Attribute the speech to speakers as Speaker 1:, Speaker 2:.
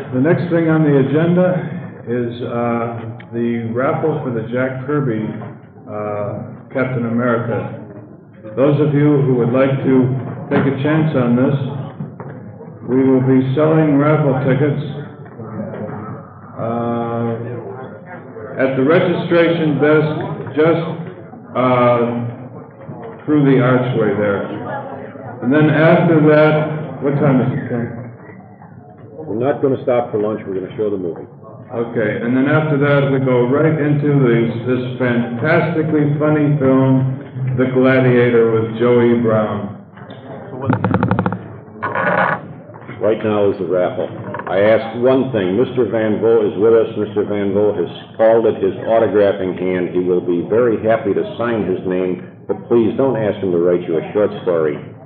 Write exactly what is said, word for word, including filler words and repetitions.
Speaker 1: The next thing on the agenda is uh, the raffle for the Jack Kirby uh, Captain America. Those of you who would like to take a chance on this, we will be selling raffle tickets uh, at the registration desk just uh, through the archway there. And then after that, what time is it, Ken?
Speaker 2: We're not going to stop for lunch. We're going to show the movie.
Speaker 1: Okay, and then after that, we go right into this, this fantastically funny film, The Gladiator, with Joey Brown.
Speaker 2: Right now is the raffle. I ask one thing. Mister Van Vogt is with us. Mister Van Vogt has called it his autographing hand. He will be very happy to sign his name, but please don't ask him to write you a short story.